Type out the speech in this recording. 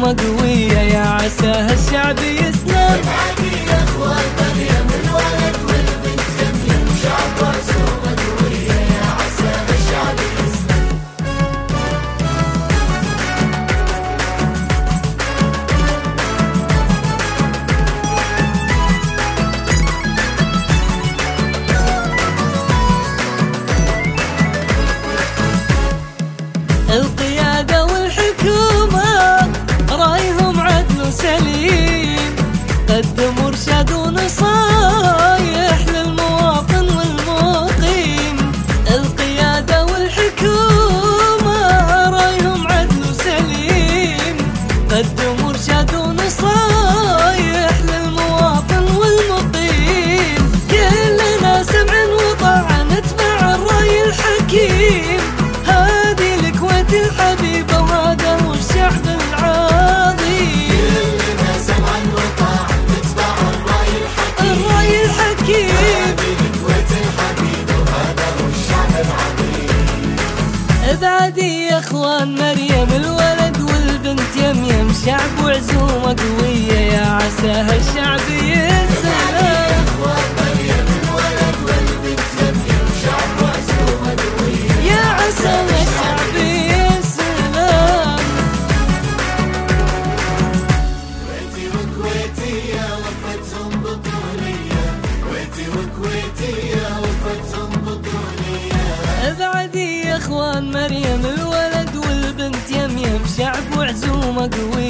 وعزومة قوية، يا عساها الشعب يسلم. ابعدي يا اخوان مريم الولد والبنت يمين شعب وعزومة قوية، يا عساها الشعب يسلم. القيادة والحكومة رايهم عدل وسليم، قدموا ارشاد ونصايح للمواطن والمقيم. القيادة والحكومة رايهم عدل وسليم، قدموا ارشاد ونصايح للمواطن والمقيم. كلنا سمع وطاعة نتبع الرأي الحكيم، الحبيبة وهذا هو الشعب العظيم. كلنا سمعا وطاعا نتبع الرأي الحكيم، هذه الكويت الحبيبة وهذا هو الشعب العظيم. ابعدي يا اخوان مريم الولد والبنت يميم، شعب وعزومة قوية، يا عساها الشعب يسلم. ابعدي يا اخوان مريم الولد والبنت يميم، شعب وعزومة قوية.